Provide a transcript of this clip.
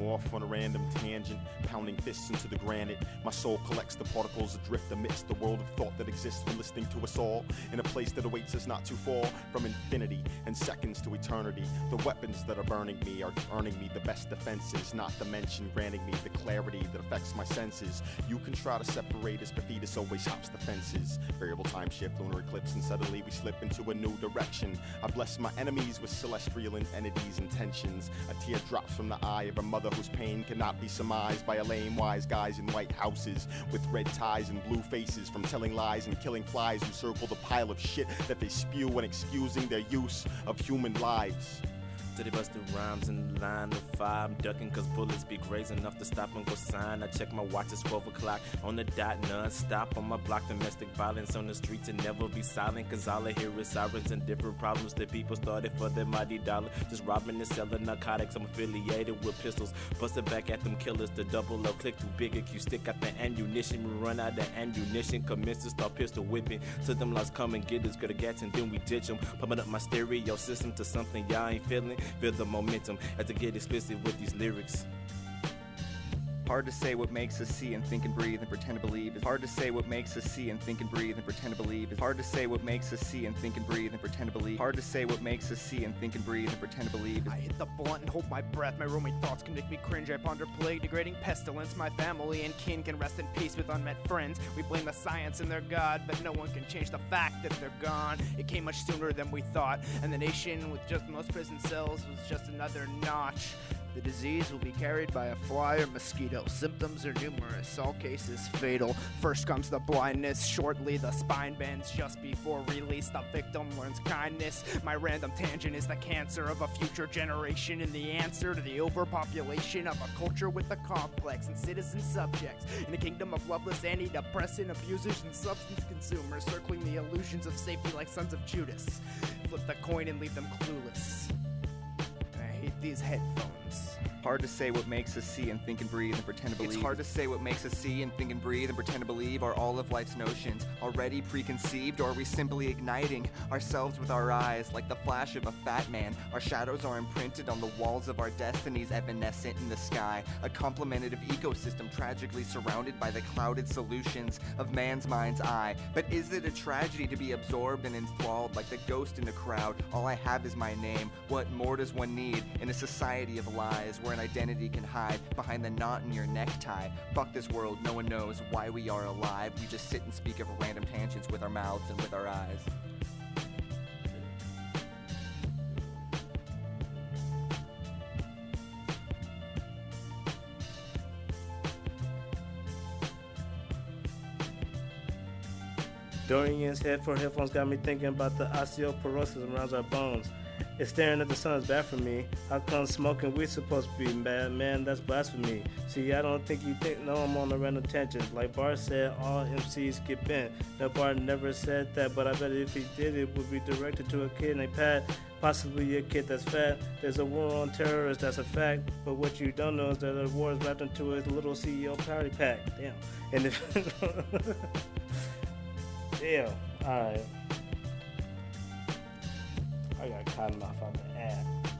off on a random tangent, pounding fists into the granite. My soul collects the particles adrift amidst the world of thought that exists when listening to us all, in a place that awaits us not too far from infinity and seconds to eternity. The weapons that are burning me are earning me the best defenses, not to mention granting me the clarity that affects my senses. You can try to separate us, but fetus always hops the fences. Variable time shift, lunar eclipse, and suddenly we slip into a new direction. I bless my enemies with celestial entities' intentions. A tear drops from the eye of a mother whose pain cannot be surmised by a lame wise guys in white houses with red ties and blue faces, from telling lies and killing flies who circle the pile of shit that they spew when excusing their use of human lives. Steady busted rhymes in the line of fire. I'm ducking cause bullets be grazing enough to stop and go sign. I check my watch, it's 12 o'clock on the dot, non-stop on my block. Domestic violence on the streets and never be silent, cause all I hear is sirens and different problems that people started for their mighty dollar. Just robbing and selling narcotics, I'm affiliated with pistols. Busted back at them killers, the double up, click too big, you stick out the ammunition. We run out of ammunition, commence to start pistol whipping. To them lost come and get us, good at gats and then we ditch them. Pumping up my stereo system to something y'all ain't feeling. Feel the momentum as I get explicit with these lyrics. Hard to say what makes us see and think and breathe and pretend to believe. It's hard to say what makes us see and think and breathe and pretend to believe. It's hard to say what makes us see and think and breathe and pretend to believe. Hard to say what makes us see and think and breathe and pretend to believe. I hit the blunt and hold my breath. My roaming thoughts can make me cringe. I ponder plague, degrading pestilence. My family and kin can rest in peace with unmet friends. We blame the science and their god, but no one can change the fact that they're gone. It came much sooner than we thought, and the nation with just the most prison cells was just another notch. The disease will be carried by a fly or mosquito. Symptoms are numerous, all cases fatal. First comes the blindness, shortly the spine bends. Just before release, the victim learns kindness. My random tangent is the cancer of a future generation, and the answer to the overpopulation of a culture with a complex and citizen subjects. In a kingdom of loveless antidepressant abusers and substance consumers, circling the illusions of safety like sons of Judas. Flip the coin and leave them clueless. And I hate these headphones. Hard to say what makes us see and think and breathe and pretend to believe. It's hard to say what makes us see and think and breathe and pretend to believe. Are all of life's notions already preconceived, or are we simply igniting ourselves with our eyes like the flash of a fat man? Our shadows are imprinted on the walls of our destinies, evanescent in the sky. A complementative ecosystem tragically surrounded by the clouded solutions of man's mind's eye. But is it a tragedy to be absorbed and enthralled like the ghost in the crowd? All I have is my name. What more does one need in a society of lies where an identity can hide behind the knot in your necktie? Fuck this world, no one knows why we are alive. We just sit and speak of random tangents with our mouths and with our eyes. Dorian's headphones got me thinking about the osteoporosis around our bones. It's staring at the sun is bad for me. How come smoking weed supposed to be bad? Man, that's blasphemy. See, I don't think you think, no, I'm on a random tangent. Like Bart said, all MCs get bent. No, Bart never said that, but I bet if he did, it would be directed to a kid named Pat. Possibly a kid that's fat. There's a war on terrorists, that's a fact. But what you don't know is that the war is wrapped into a little CEO party pack. Damn. And if... yeah, alright. I got cotton off on the ass.